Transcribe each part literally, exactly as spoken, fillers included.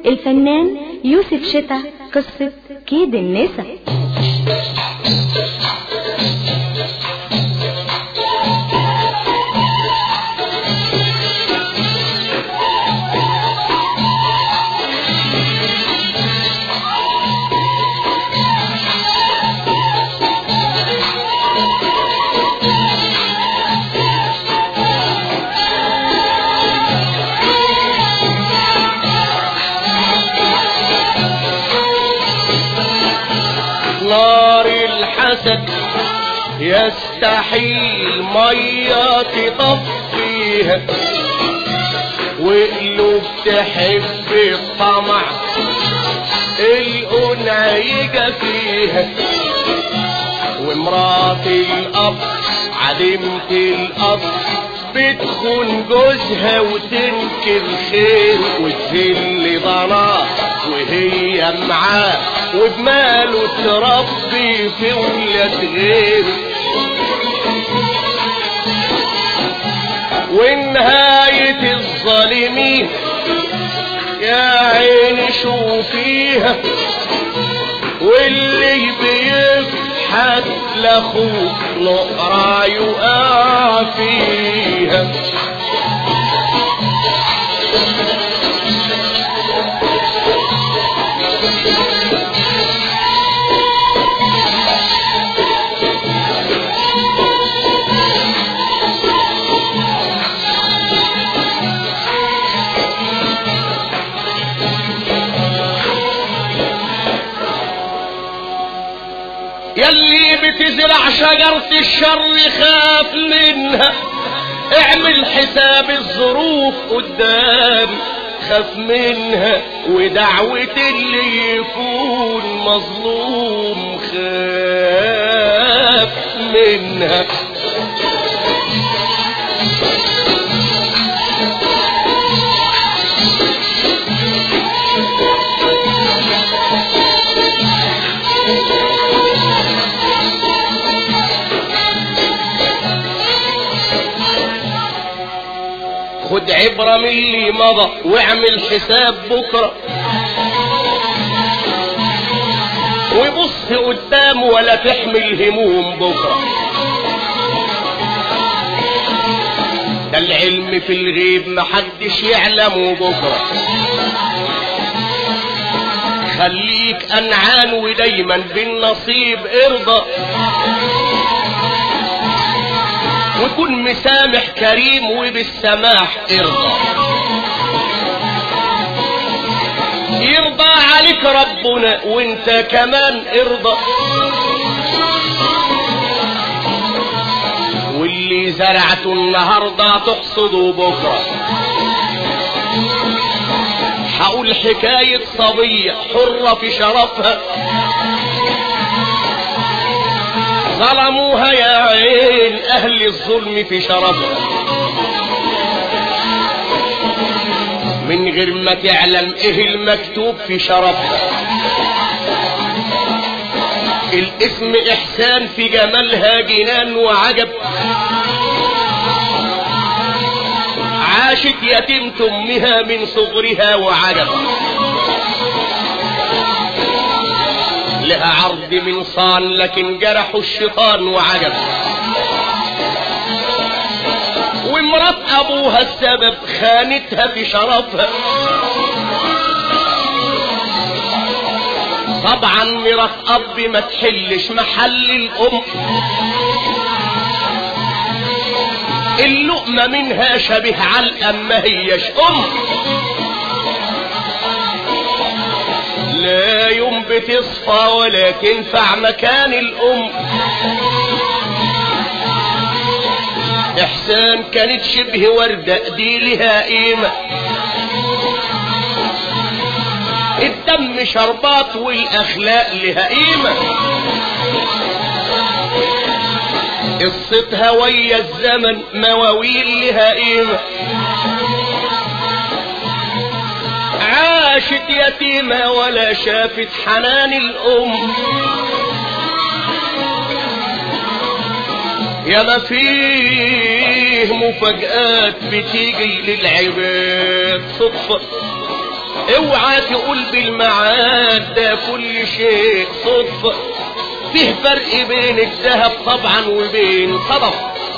الفنان يوسف شتا، قصة كيد النسا. نار الحسد يستحيل مية تطفيها، وقلوب تحب الطمع القنايجة فيها، ومرات الأب عديمة الأصل بتخون جوزها وتنكر خير وتذل ضناه وهي معاه وبماله تربي في ولاد غير. ونهاية الظالمين يا عيني شوفيها، واللي بيضحك لاخوه نقرا يقع فيها. يلي بتزرع شجرة الشر خاف منها، اعمل حساب الظروف قدام خاف منها، ودعوة اللي يكون مظلوم خاف منها. خد عبرة من اللي مضى واعمل حساب بكرة، وبص قدام ولا تحمل هموم بكرة. ده العلم في الغيب محدش يعلمه بكرة. خليك أنعان ودايما بالنصيب ارضى، وكن مسامح كريم وبالسماح ارضى. يرضى عليك ربنا وانت كمان ارضى. واللي زرعته النهارده تحصده بكره. هقول حكاية صبية حرة في شرفها، ظلموها يا عين اهل الظلم في شرفها، من غير ما تعلم ايه المكتوب في شرفها. الاسم احسان في جمالها جنان وعجب، عاشت يتيمة امها من صغرها وعجب، لها عرض من صان لكن جرحوا الشيطان وعجب. ومرات ابوها السبب خانتها في شرفها، طبعا مرات اب ما تحلش محل الام، اللقمة منها شبه علقة ما هيش ام. لا يوم بتصفى ولا تنفع مكان الام. احسان كانت شبه وردة دي لها قيمة، الدم شربات والاخلاق لها قيمة. قصتها ويا الزمن مواويل لها قيمة، عاشت يتيمة ولا شافت حنان الام. يا ما فيه مفاجآت بتيجي للعباد صدفة، اوعى تقول بالمعاد ده كل شيء صدفة، فيه فرق بين الذهب طبعا وبين صدف.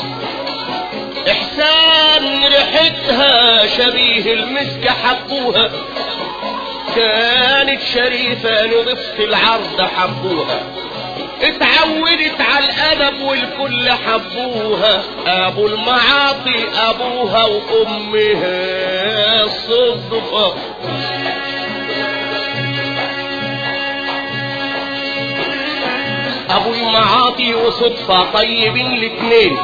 احسان ريحتها شبيه المسك حبوها، كانت شريفة نضفت العرض حبوها، اتعودت على الادب والكل حبوها. ابو المعاطي ابوها وامها صدفة. ابو المعاطي وصدفة طيبين الاتنين،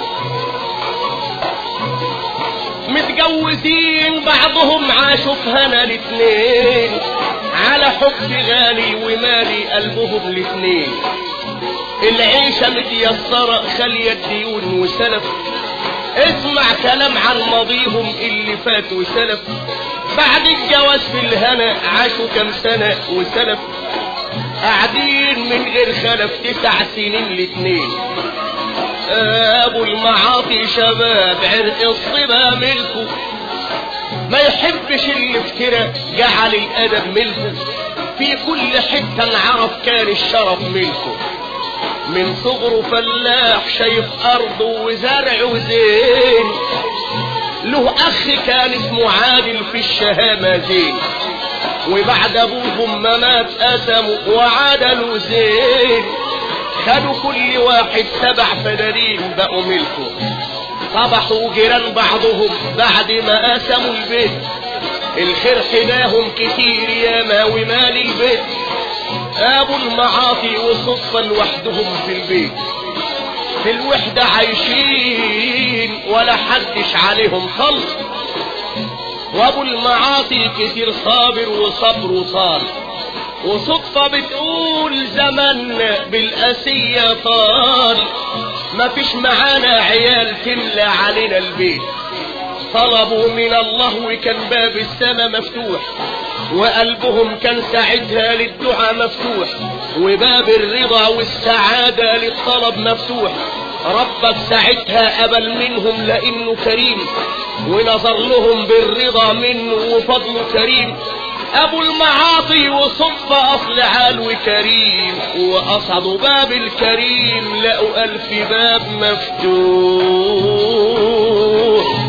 متجوزين بعضهم عاشوا في هنا الاتنين، على حب غالي ومالي قلبهم الاتنين. العيشة متيسرة خالية ديون وسلف، اسمع كلام عن ماضيهم اللي فات وسلف. بعد الجواز في الهنا عاشوا كم سنة وسلف، قاعدين من غير خلف تسع سنين الاتنين. ابو المعاطي شباب عرق الصبا ملكه، ما يحبش الافتراء جعل الادب ملكه، في كل حتة انعرف كان الشرف ملكه. من صغره فلاح شايف ارضه وزرع وزين، له اخ كان اسمه عادل في الشهامة زين، وبعد ابوهم ما مات قسموا وعدلوا زين. خدوا كل واحد سبع فدارين بقوا ملكه، صبحوا جيران بعضهم بعد ما قسموا البيت. الخير حداهم كتير ياما ومال البيت. ابو المعاطي وصدفة لوحدهم في البيت، في الوحدة عايشين ولا حدش عليهم خلق. وابو المعاطي كتير صابر وصبره طال، وصدفة بتقول زماننا بالقاسية طال، ما فيش معانا عيال تملى علينا البيت. طلبوا من الله وكان باب السما مفتوح، وقلبهم كان ساعتها للدعاء مفتوح، وباب الرضا والسعادة للطلب مفتوح. ربك ساعتها قبل منهم لانه كريم، ونظر لهم بالرضا منه وفضله كريم. ابو المعاطي وصدفة اصل علو كريم، وقصدوا باب الكريم لقوا الف باب مفتوح.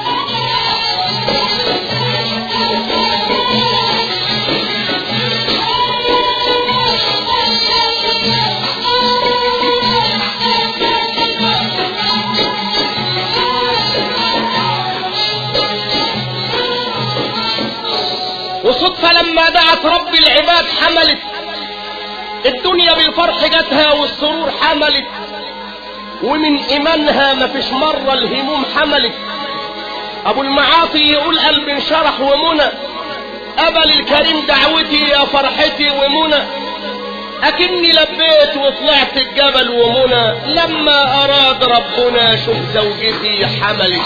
وصدفة لما دعت رب العباد حملت الدنيا بالفرح جاتها والسرور حملت، ومن ايمانها مفيش مرة الهموم حملت. ابو المعاطي يقول قلب انشرح ومنى، قبل الكريم دعوتي يا فرحتي ومنى. اكني لبيت وطلعت الجبل ومنى، لما اراد ربنا شوف زوجتي حملت.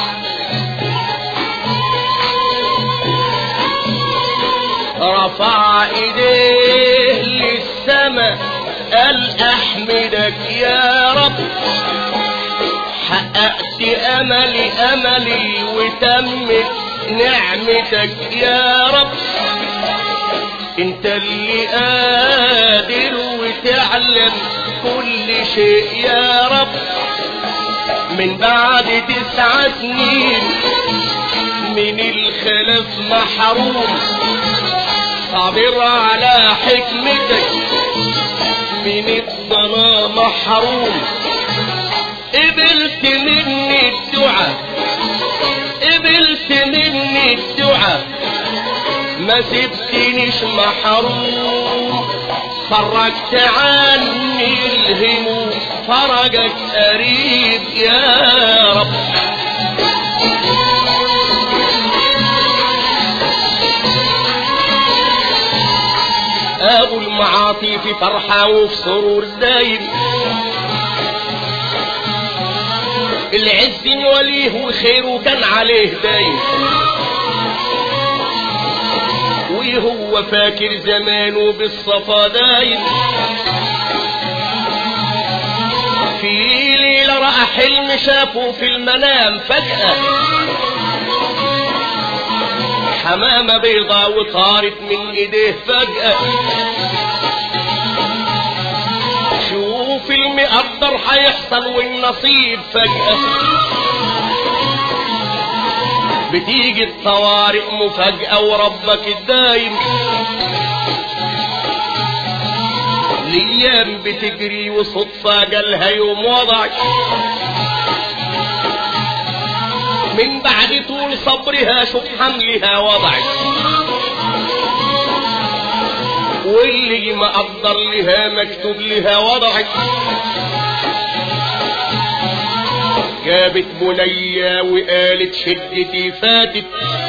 رفع ايديه للسما قال احمدك يا رب، حققت املي املي وتمت نعمتك يا رب. انت اللي قادر وتعلم كل شيء يا رب. من بعد تسع سنين من الخلف محروم، صابر على حكمتك من الضنا محروم. قبلت مني الدعاء قبلت مني الدعاء، ما سبتنيش محروم. فرجت عني الهموم فرجك قريب يا رب. ابو المعاطي في فرحة وفي سرور دايم، العز وليه وخيره كان عليه دايم، وهو فاكر زمانه بالصفا دايم. في ليلة رأى حلم شافه في المنام فجأة، حمامة بيضة وطارت من ايديه فجأة. شوف المقدر هيحصل والنصيب فجأة. بتيجي الطوارئ مفاجأة وربك الدايم. الايام بتجري وصدفة جالها يوم وضعك. من بعد طول صبرها شوف حملها وضعك. واللي ما قدر لها مكتوب لها وضعك. جابت بنية وقالت شدتي فاتت.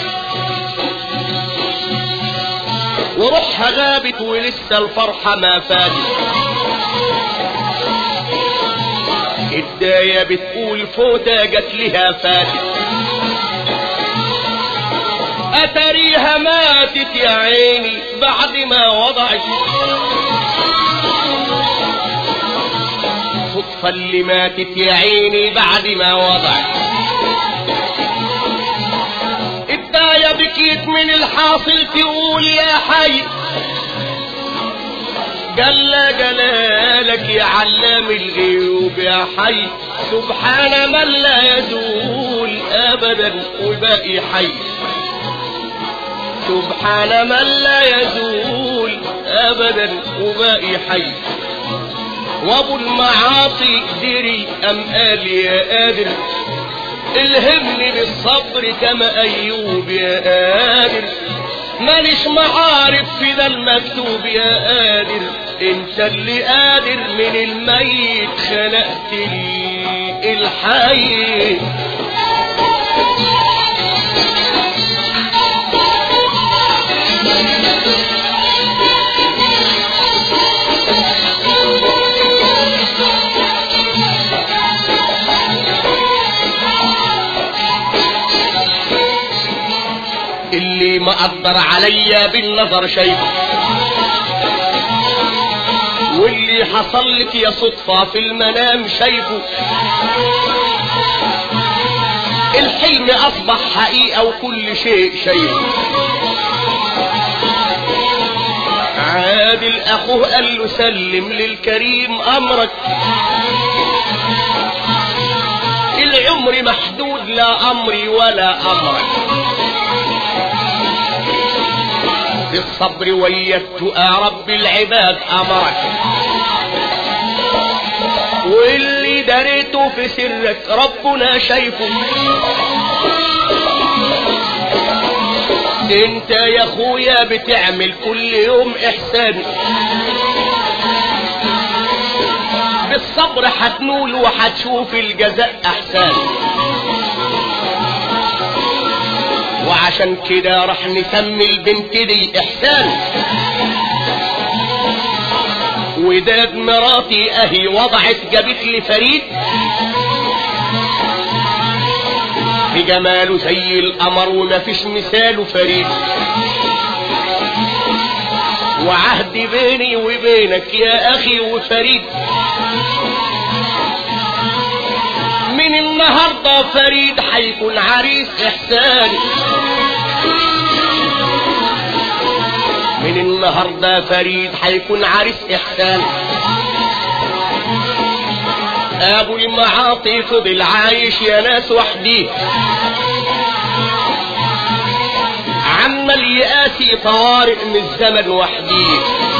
وروحها غابت ولسه الفرحة ما فاتت. الداية بتقول فوتة جت لها فاتت. اتريها ماتت يا عيني بعد ما وضعت. صدفة اللي ماتت يا عيني بعد ما وضعت. الداية بكيت من الحاصل تقول يا حي. جل جلالك يا علام الغيوب يا حي. سبحان من لا يزول ابدا وباقي حي. سبحان من لا يزول ابدا وباقي حي. وابو المعاصي دري ام قال يا قادر. الهمني بالصبر كما ايوب يا قادر. ماليش معارف في ده المكتوب يا قادر. انت اللي قادر من الميت خلقت لي الحي. اللي ما قدر عليا بالنظر شايفه. واللي حصل لك يا صدفة في المنام شايفه. الحلم اصبح حقيقة وكل شيء شايفه. عادل اخوه قال له سلم للكريم امرك. العمر محدود لا امري ولا امرك. بالصبر ويدت رب العباد امرك. واللي دريته في سرك ربنا شايفه. انت يا اخويا بتعمل كل يوم احسان. بالصبر هتنول وهتشوف الجزاء احسان. وعشان كده راح نسمي البنت دي احسان. وداد مراتي اهي وضعت جابت لي فريد. بجماله زي القمر ومفيش مثاله فريد. وعهد بيني وبينك يا اخي وفريد. من النهارده فريد حيكون عريس احسان. من النهارده فريد حيكون عريس احسان. ابو المعاطي فضل عايش يا ناس وحدي. عمال يقاسي طوارئ من الزمن وحدي.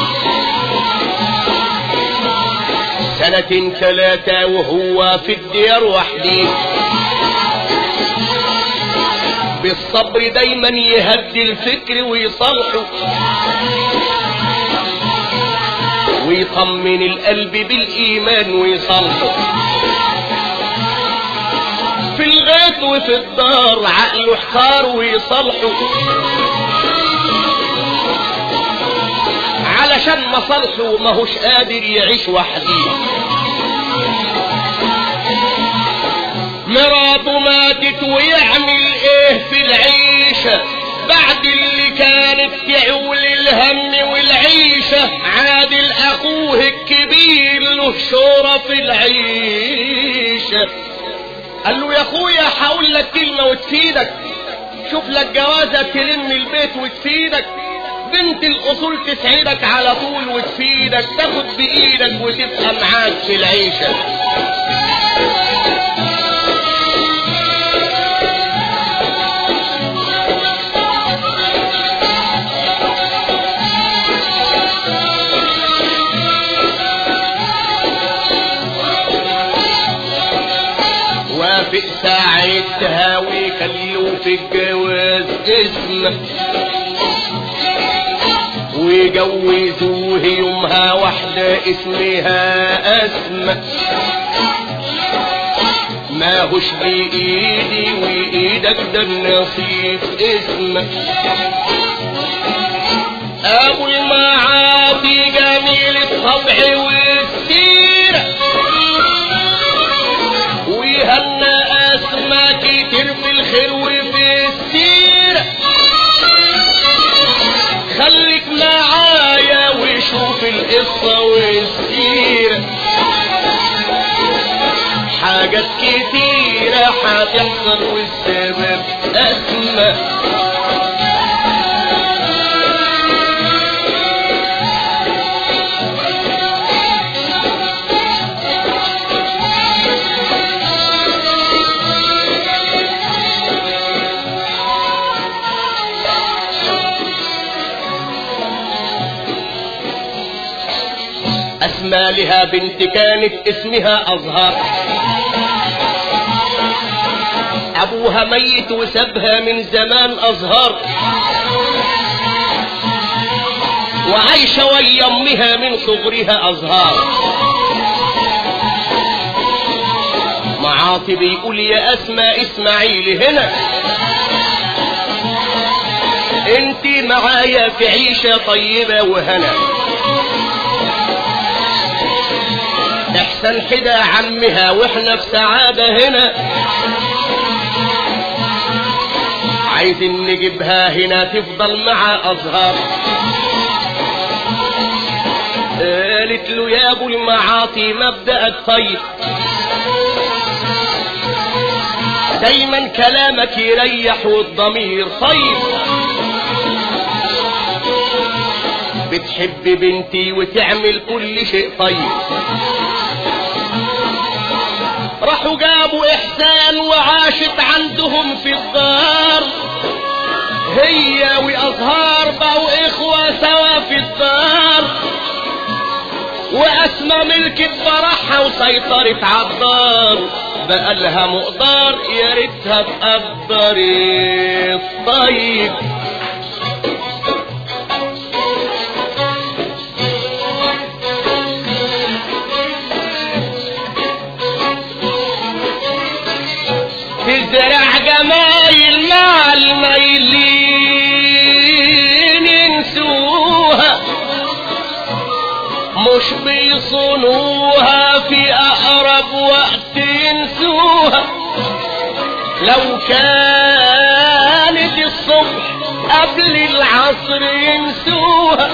سنتين ثلاثة وهو في الديار وحدي. بالصبر دايما يهدي الفكر ويصلحه. ويطمن القلب بالإيمان ويصلحه. في الغيط وفي الدار عقله احتار ويصلحه. علشان مصالحه ماهوش قادر يعيش وحده. مراته ماتت ويعمل ايه في العيشة بعد اللي كانت تعول الهم والعيشة. عادل اخوه الكبير له شورى في العيشة. قال له يا اخويا هقول لك كلمة وتفيدك. تشوف لك جوازة تلم البيت وتفيدك، بنت الاصول تسعدك على طول وتفيدك، تاخد بايدك وتبقى معاك في العيشة. وافق ساعتها ويخلوا في الجواز اسمه، ويجوزوه يومها واحدة اسمها أسماء. ما هوش بإيدي وإيدك ده النصيب اسمه. أبو المعاطي جميل الطبع والسيرة، ويهنى أسماء كتير في الخير وفي السيرة. خليك معايا وشوف القصة والسيرة، حاجات كتيرة هتحصل والسبب أسماء. أسماء لها بنت كانت اسمها أزهار، أبوها ميت وسابها من زمان أزهار، وعايشة ويا أمها من صغرها أزهار. معاطي بيقول يا أسماء اسمعيلي هنا، انتي معايا في عيشة طيبة وهنا. احسن حدا عمها واحنا في سعادة هنا، عايزين نجيبها هنا تفضل مع أزهار. قالت له يا ابو المعاطي مبدأك طيب، دايما كلامك يريح والضمير طيب. بتحب بنتي وتعمل كل شيء طيب. راحوا جابوا إحسان وعاشت عندهم في الدار، هي وأزهار بقوا إخوة سوا في الدار. وأسمى ملكت فرحها وسيطرت عالدار، بقى لها مقدار يا ريتها تقدر الطيب. تزرع جمايل مع المايلين ينسوها، مش بيصونوها في اقرب وقت ينسوها. لو كانت الصبح قبل العصر ينسوها.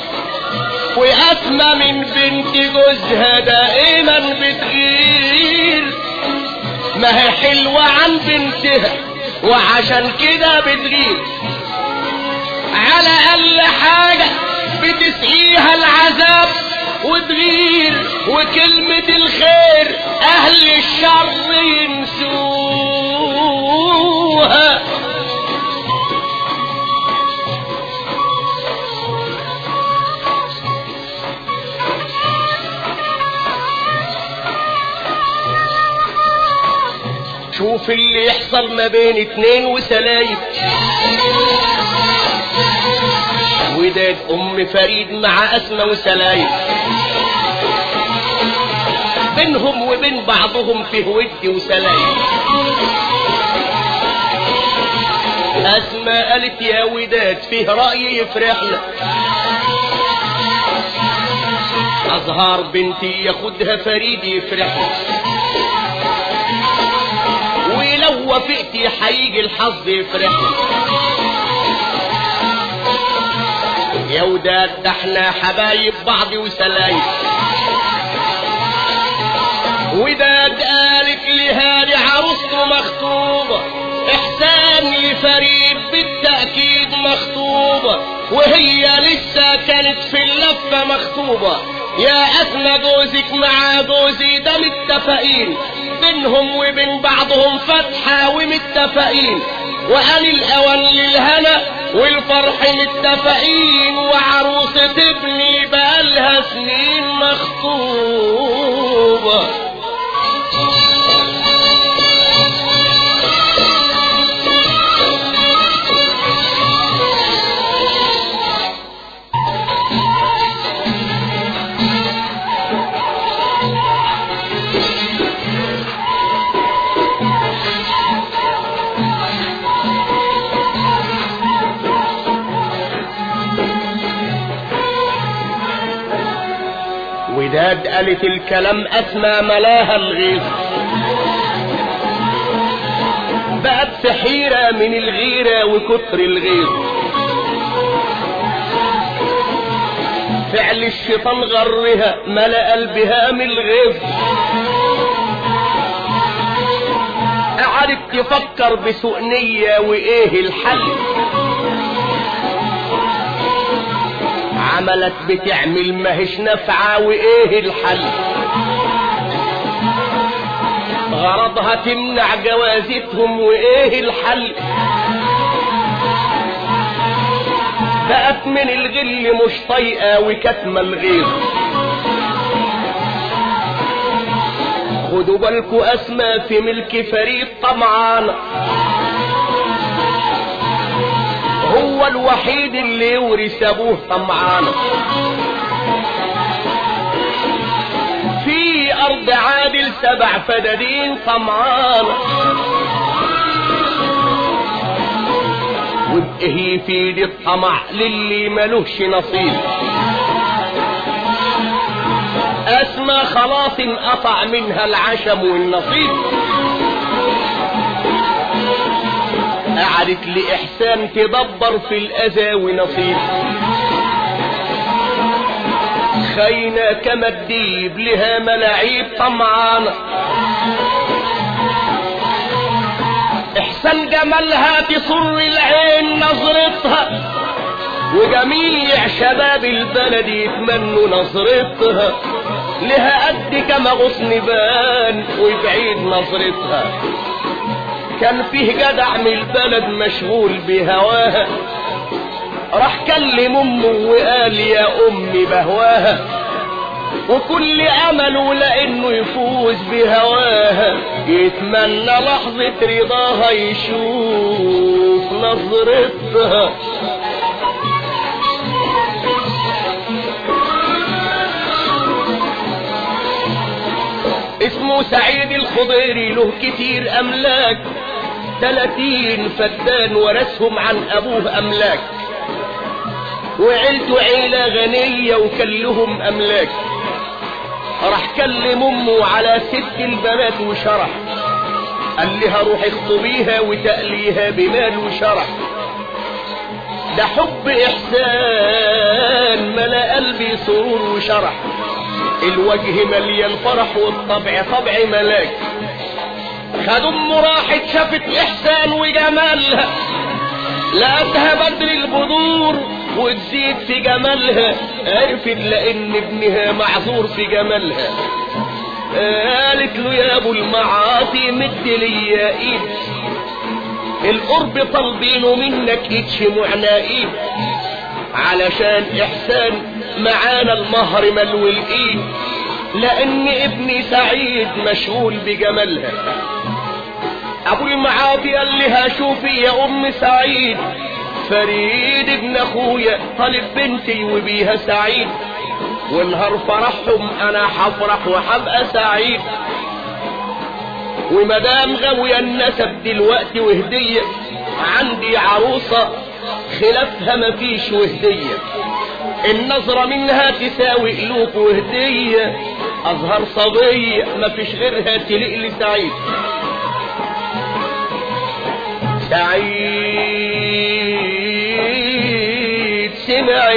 وأسمى من بنت جوزها دائما بتغير، ما هي حلوة عن بنتها وعشان كده بتغير. على أقل حاجة بتسقيها العذاب وتغير، وكلمة الخير أهل الشر ينسوها. شوف اللي يحصل ما بين اتنين وسلايب. وداد ام فريد مع اسمى وسلايب، بينهم وبين بعضهم فيه ود وسلايب. اسمى قالت يا وداد فيه رأي يفرحنا، أزهار بنتي ياخدها فريد يفرحنا، ولو وافقتي حيجي الحظ يفرحنا. يا وداد ده احنا حبايب بعض وسلايب. وداد قالت لي هادي عروسته مخطوبة، احسان الأوان لفريد بالتأكيد مخطوبة، وهي لسه كانت في اللفة مخطوبة. يا أسمى جوزك مع جوزي ده متفقين، بينهم وبين بعضهم فتحة ومتفقين، وقال الأوان للهنا والفرح متفقين، وعروسة ابني بقالها سنين مخطوبة. وداد قالت الكلام أسمى ملاها الغيظ، بقت سحيرة من الغيرة وكتر الغيظ. فعل الشيطان غرها ملأ قلبها من الغيظ، قعدت تفكر بسوء نية وايه الحل. عملت بتعمل ماهيش نافعة وايه الحل. غرضها تمنع جوازتهم وايه الحل. بقت من الغل مش طايقة وكتمة الغيظ. خدوا بالكوا أسمى في ملك فريد طمعانة، هو الوحيد اللي ورث ابوه طمعانه. في ارض عادل سبع فدادين طمعانه، وبايه يفيد الطمع للي ملوش نصيب. اسمى خلاص انقطع منها العشم والنصيب. قعدت لإحسان تدبر في الأذى ونصيب. خاينة كما الديب لها ملاعيب طمعانة. إحسان جمالها تصر العين نظرتها، وجميع شباب البلد يتمنوا نظرتها. لها قد كما غصن بان وبعيد نظرتها. كان فيه جدع من البلد مشغول بهواها، راح كلم امه وقال يا امي بهواها، وكل امله لانه يفوز بهواها. يتمنى لحظة رضاها يشوف نظرتها. اسمه سعيد الخضيري، له كتير املاك، تلاتين فدان ورثهم عن ابوه املاك، وعيلته عيلة غنية وكان لهم املاك. راح كلم امه على ست البنات وشرح، قال لها روحي اخطبيها وتقليها بمال وشرح. ده حب احسان ملا قلبي سرور وشرح. الوجه مليان فرح والطبع طبع ملاك. خد امه راحت شافت احسان وجمالها، لقتها بدر البدور وتزيد في جمالها. عرفت لان ابنها معذور في جمالها. قالت له يا ابو المعاطي مد لي ايد، القرب طالبينه منك يتشمعنا ايد، علشان احسان معانا المهر ملو الايد، لان ابني سعيد مشغول بجمالها. ابو المعاطي قال لها شوفي يا ام سعيد، فريد ابن اخويا طالب بنتي وبيها سعيد، ونهار فرحهم انا حفرح وحبقى سعيد. ومدام غاوية النسب دلوقتي وهدية، عندي عروسة خلافها مفيش وهدية. النظرة منها تساوي قلوب وهدية، أظهر صبية مفيش غيرها تليق لسعيد. سعيد سمع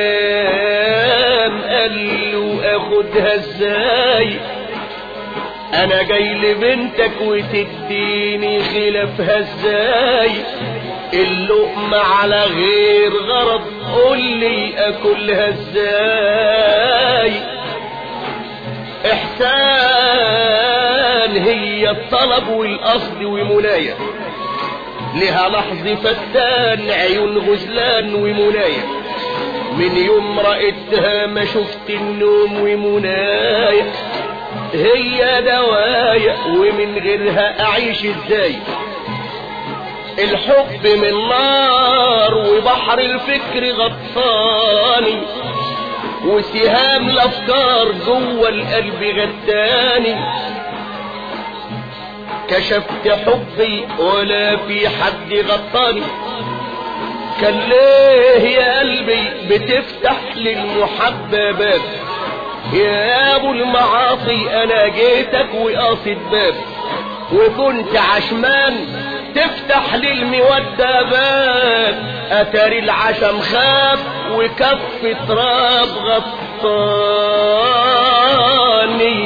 الكلام قال له اخدها ازاي، انا جاي لبنتك وتديني خلافها ازاي؟ اللقمة على غير غرض قولي اكلها ازاي؟ احسان هي الطلب والقصد ومنايا، لها لحظ فتان عيون غزلان ومنايا، من يوم رأيتها ما شفت النوم ومنايا، هي دوايا ومن غيرها اعيش ازاي؟ الحب من نار وبحر الفكر غطاني، وسهام الافكار جوه القلب غداني، كشفت حبي ولا في حد غطاني، كان ليه يا قلبي بتفتح للمحبة باب؟ يا ابو المعاصي انا جيتك وقاصد باب، وكنت عشمان تفتح للمودة باب، اتاري العشم خاب وكف تراب غطاني.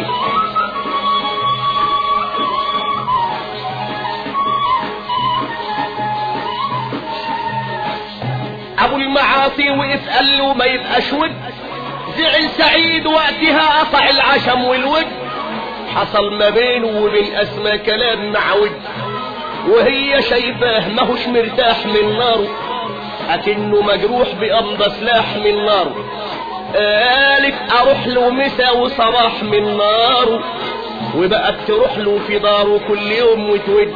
ابو المعاصي وقف قال له ما يبقاش ود، زعل سعيد وقتها قطع العشم والود، حصل ما بينه وبين اسماء كلام مع ود، وهي شايفاه ماهوش مرتاح من ناره، اكنه مجروح بأمضى سلاح من ناره، قالت اروح له مسا وصباح من ناره، وبقت تروح له في داره كل يوم وتود.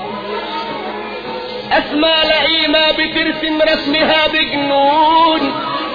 اسماء لئيمة بترسم رسمها بجنون،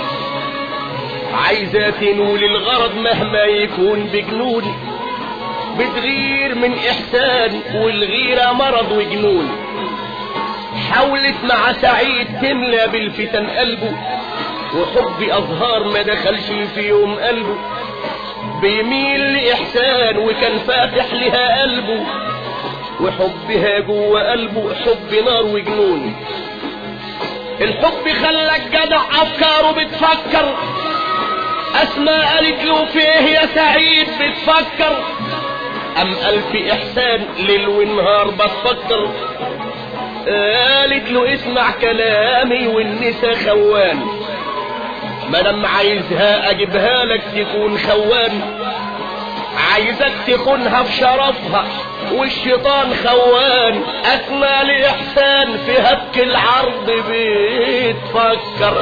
عايزة تنول الغرض مهما يكون بجنون، بتغير من احسان والغيرة مرض وجنون، حاولت مع سعيد تملى بالفتن قلبه، وحب ازهار ما دخلش في يوم قلبه، بيميل لاحسان وكان فاتح لها قلبه، وحبها جوه قلبه حب نار وجنون. الحب خلى الجدع افكاره بتفكر، اسماء قالت له فيه يا سعيد بتفكر؟ ام قال في احسان ليل ونهار بتفكر، قالت له اسمع كلامي والنسا خوان، مادام عايزها اجيبها لك تكون خوان، عايزك تخونها في شرفها والشيطان خوان، اسمى لاحسان في هبك العرض بيتفكر.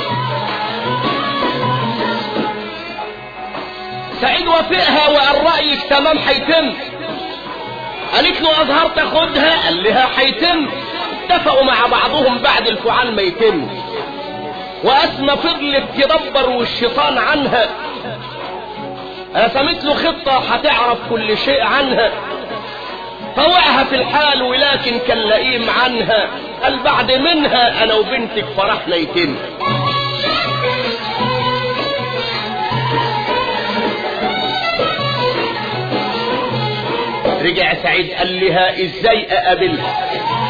سعيد وافقها وقال رأيك تمام حيتم، قالت له ازهر تاخدها؟ قال لها حيتم. اتفقوا مع بعضهم بعد الفعال ما يتم، واسمى فضلت تدبر والشيطان عنها، رسمت له خطة هتعرف كل شيء عنها، طوعها في الحال ولكن كان لئيم عنها، قال بعد منها انا وبنتك فرحنا يتم. رجع سعيد قال لها ازاي اقابلها؟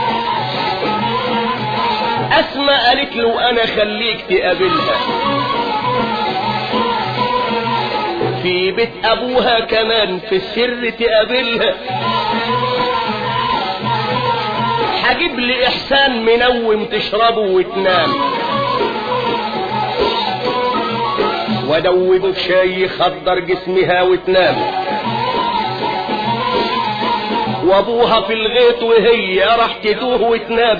اسمى قالت له انا خليك تقابلها في بيت ابوها كمان في السر تقابلها، هجيب لي احسان منوم تشربه وتنام، وادوبه بشاي يخدر جسمها وتنام، وابوها في الغيط وهي راح تتوه وتنام.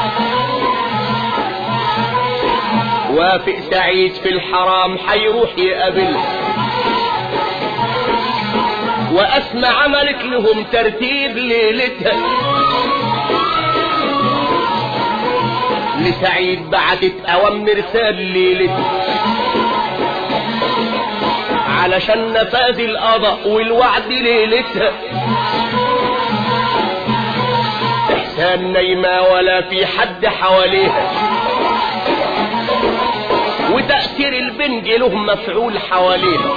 وافق سعيد في الحرام حيروح يقابلها، واسمى عملت لهم ترتيب ليلتها، لسعيد بعتت اوامر سال ليلتها علشان نفاذ القضاء والوعد ليلتها. احسان نايمة ولا في حد حواليها، وتأثير البنج له مفعول حواليها.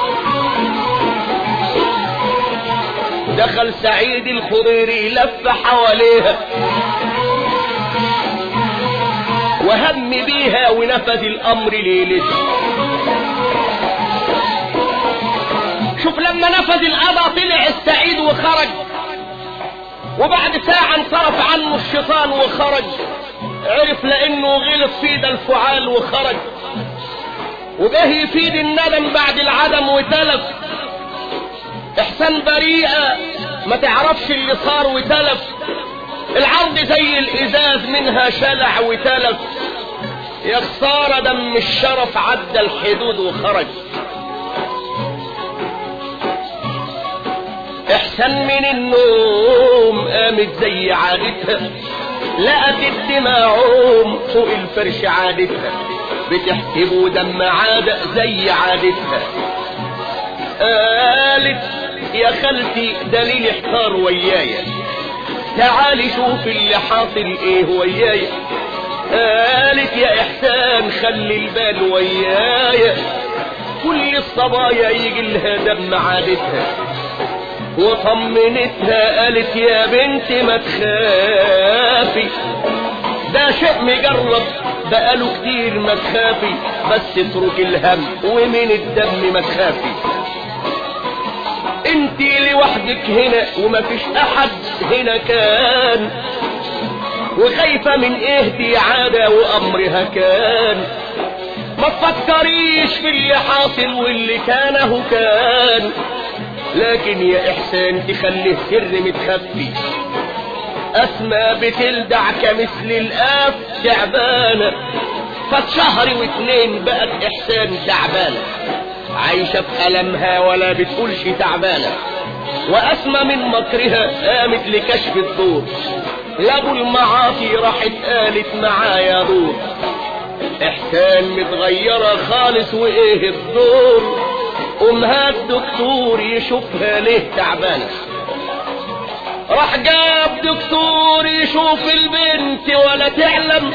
دخل سعيد الخضيري لف حواليها، وهم بيها ونفذ الامر ليلتها. شوف لما نفذ القضاء طلع السعيد وخرج وبعد ساعة انصرف عنه الشيطان وخرج، عرف لانه غلط في ده الفعال وخرج، وجه يفيد الندم بعد العدم وتلف. احسان بريئة ما تعرفش اللي صار وتلف، العرض زي الازاز منها شلع وتلف، يا خسارة دم الشرف عدى الحدود وخرج. احسن من النوم قامت زي عادتها، لقت الدماء عوم فوق الفرش عادتها، بتحسبه دم عادة زي عادتها. قالت يا خالتي دليل احتار ويايا، تعالي شوف اللي حاصل ايه ويايا. قالت يا احسان خلي البال ويايا، كل الصبايا يجي لها دم عادتها. وطمنتها قالت يا بنتي ما تخافي، ده شيء مجرب بقاله كتير ما تخافي، بس اترك الهم ومن الدم ما تخافي. انتي لوحدك هنا ومفيش احد هنا كان، وخايفة من ايه دي عادة وامرها كان. ما تفكريش في اللي حاصل واللي كانه كان، لكن يا احسان تخليه سر متخفي. اسماء بتلدع كمثل الآف تعبانة، فات شهر واتنين بقت احسان تعبانة، عايشة بألمها ولا بتقولش تعبانة. واسماء من مكرها قامت لكشف الدور، لابو المعاصي راحت قالت معايا دور. احسان متغيرة خالص وايه الدور، امها الدكتور يشوفها ليه تعبانة. راح جاب دكتور يشوف البنت ولا تعلم،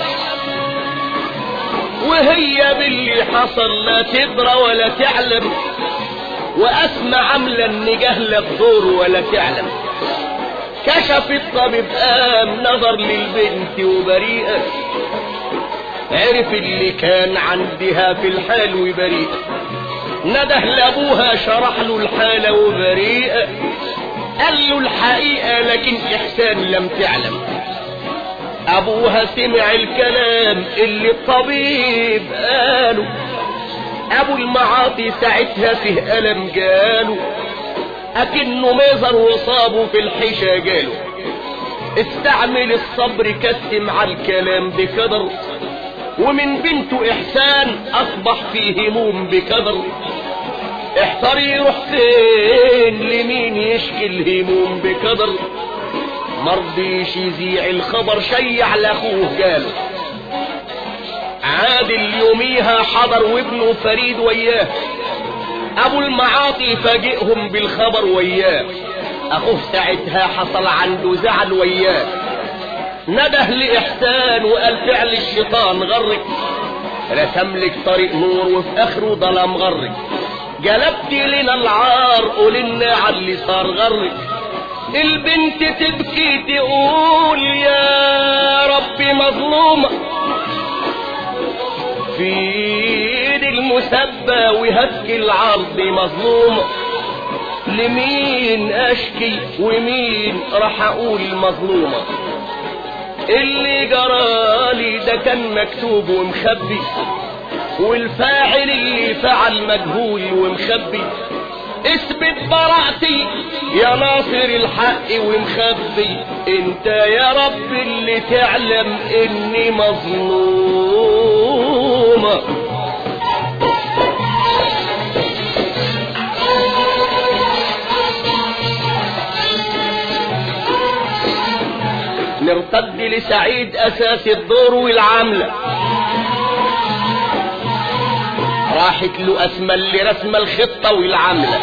وهي باللي حصل لا تدرى ولا تعلم. واسمع عاملة ان جهلة بدور ولا تعلم. كشف الطبيب قام نظر للبنت وبريئة، عرف اللي كان عندها في الحال وبريئة. نده لابوها شرح له الحالة وبريئة، قال له الحقيقة لكن احسان لم تعلم. ابوها سمع الكلام اللي الطبيب قاله، ابو المعاطي ساعتها فيه ألم جاله، اكنه ميزر وصابه في الحشا جاله. استعمل الصبر كتم على الكلام بقدر، ومن بنته احسان اصبح فيه هموم بقدر. احتار يروح فين لمين يشكي الهموم بقدر، مرضيش يذيع الخبر شيع لاخوه قاله. عادل يوميها حضر وابنه فريد وياه، ابو المعاطي فاجئهم بالخبر وياه. اخوه ساعتها حصل عنده زعل وياه، نده لاحسان وقال فعل الشيطان غرك، رسم لك طريق نور وفي اخره ظلام غرك. جلبتي لنا العار قولنا على اللي صار غرك. البنت تبكي تقول يا ربي مظلومة في ايد المسبة وهتك العرض مظلومة، لمين اشكي ومين راح اقول مظلومة. اللي جرالي ده كان مكتوب ومخبي، والفاعل اللي فعل مجهول ومخبي. اثبت براءتي يا ناصر الحق ومخبي، انت يا رب اللي تعلم اني مظلومة. نرتد لسعيد اساس الدور والعملة، راحت له اسمى اللي رسم الخطة والعملة،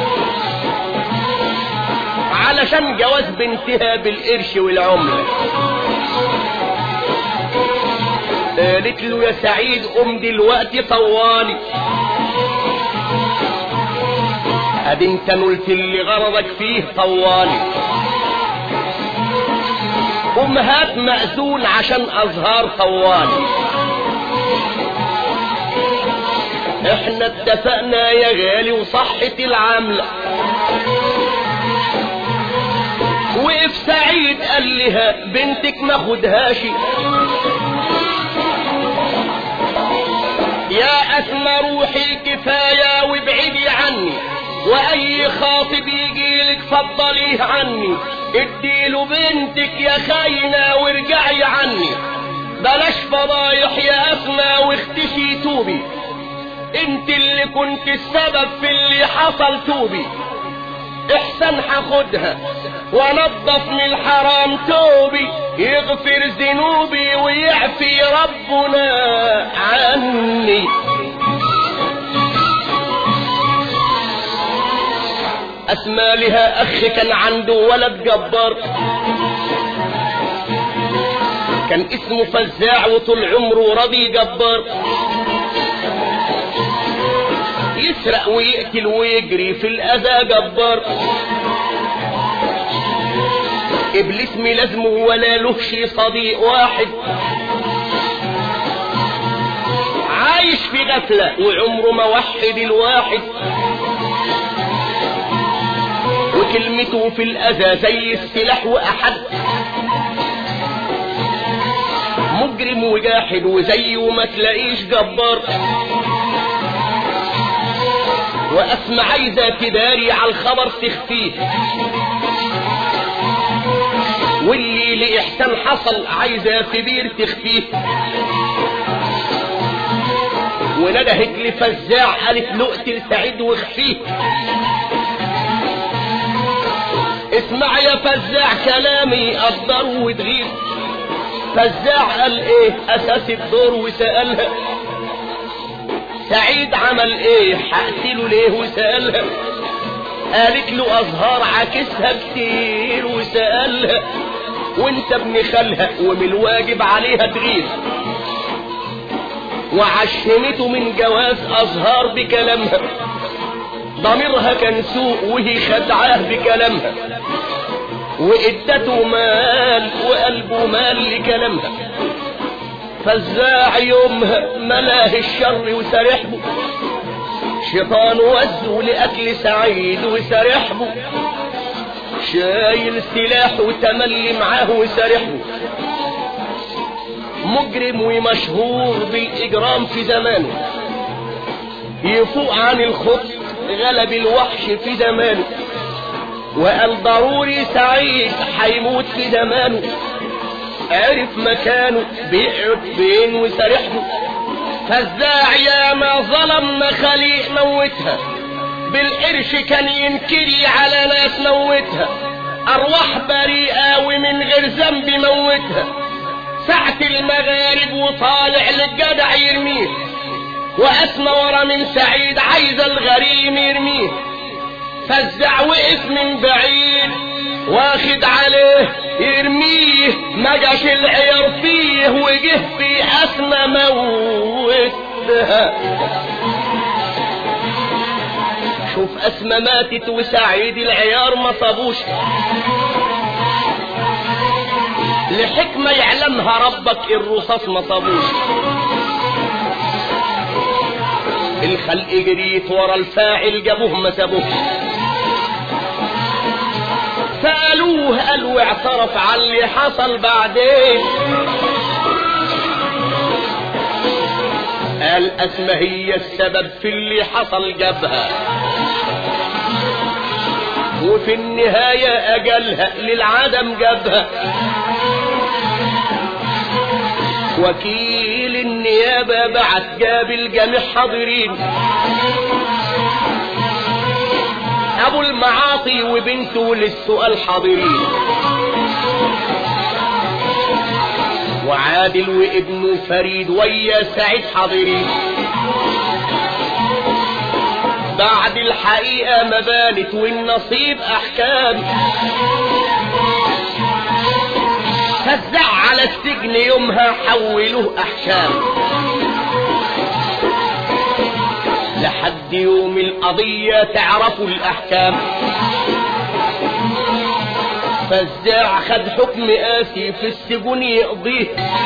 علشان جواز بنتها بالقرش والعملة. قالت له يا سعيد قوم دلوقتي طوالي، ادي انت نلت اللي غرضك فيه طوالي. امهات مأذون عشان ازهار طوالي، احنا اتفقنا يا غالي وصحت العملة، وقف سعيد قال لها بنتك ما خدهاش يا أسمى روحي كفاية وابعدي عني، وأي خاطب يجيلك فضليه عني، اديله بنتك يا خاينة وارجعي عني، بلاش فضايح يا أسمى واختشي توبي، انت اللي كنت السبب في اللي حصل توبي، احسن هاخدها ونظف من الحرام توبي، يغفر ذنوبي ويعفي ربنا عني. أسمى لها أخ كان عنده ولد جبار، كان اسمه فزاع وطول عمره راضي جبار، يسرق ويقتل ويجري في الأذى جبار، إبليس ملازمه ولا لهش صديق واحد، عايش في غفلة وعمره ما وحد الواحد، وكلمته في الأذى زي السلاح وأحد، مجرم وجاحد وزيه ما تلاقيش جبار، وأسمى عايزة تداري على الخبر تخفيه، واللي لإحسان حصل عايزة كبير تخفيه، وندهت لفزاع قالت له اقتل سعيد واخفيه، اسمع يا فزاع كلامي قدره وتغير، فزاع قال ايه اساس الدور وسألها سعيد عمل ايه هقتله ليه وسألها، قالت له ازهار عاكسها كتير وسألها وانت ابن خالها ومن الواجب عليها تغير، وعشمته من جواز ازهار بكلامها، ضميرها كان سوء وهي خدعاه بكلامها، وادته مال وقلبه مال لكلامها، فزاع يومها ملاه الشر وسرحبه، شيطان وزه لأكل سعيد وسرحبه، شايل سلاح وتملي معاه وسرحبه، مجرم ومشهور بالإجرام في زمانه، يفوق عن الخط غلب الوحش في زمانه، وقال ضروري سعيد حيموت في زمانه، عرف مكانه بيقعد فين وسرحه، فزاع يا ما ظلم مخاليق موتها، بالقرش كان ينكري على ناس موتها، أرواح بريئة ومن غير ذنب موتها، ساعة المغارب وطالع للجدع يرميه، وأسمى ورا من سعيد عايز الغريم يرميه، فزع وقف من بعيد واخد عليه يرميه، ما جاش العيار فيه وجه في أسمى موتها، شوف أسمى ماتت وسعيد العيار ما صابوش، لحكمة يعلمها ربك الرصاص ما صابوش، الخلق جريت ورا الفاعل جابوه ما سابوه، سألوه قالوا اعترف على اللي حصل بعدين، قال أسمى هي السبب في اللي حصل جابها، وفي النهاية أجلها للعدم جابها، وكيل النيابة بعت جاب الجميع حاضرين، أبو المعاطي وبنته للسؤال حاضرين، وعادل وابنه فريد ويا سعيد حاضرين، بعد الحقيقة ما بانت والنصيب أحكام، فزع على السجن يومها حولوه أحكام، لحد يوم القضية تعرفوا الأحكام، فزاع خد حكم قاسي في السجن يقضيه،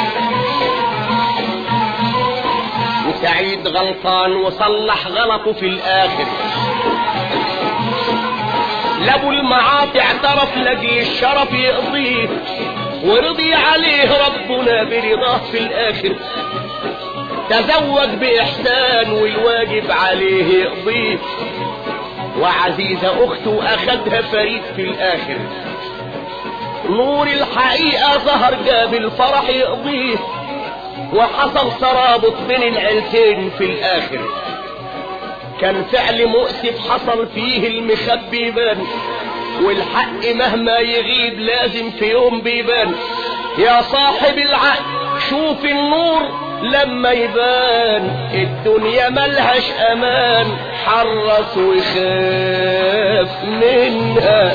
وسعيد غلطان وصلح غلطه في الآخر، لابو المعاطي اعترف لقي الشرف يقضيه ورضي عليه ربنا برضاه في الاخر. تزوج باحسان والواجب عليه يقضيه وعزيزة اخته اخدها فريد في الاخر. نور الحقيقة ظهر جاب الفرح يقضيه وحصل ترابط بين العيلتين في الاخر. كان فعل مؤسف حصل فيه المخبي يبان والحق مهما يغيب لازم في يوم بيبان. يا صاحب العقل شوف النور لما يبان الدنيا ملهاش امان حرص ويخاف منها.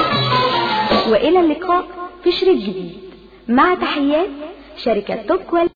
والى اللقاء في شريط جديد مع تحيات شركة توب كواليتي.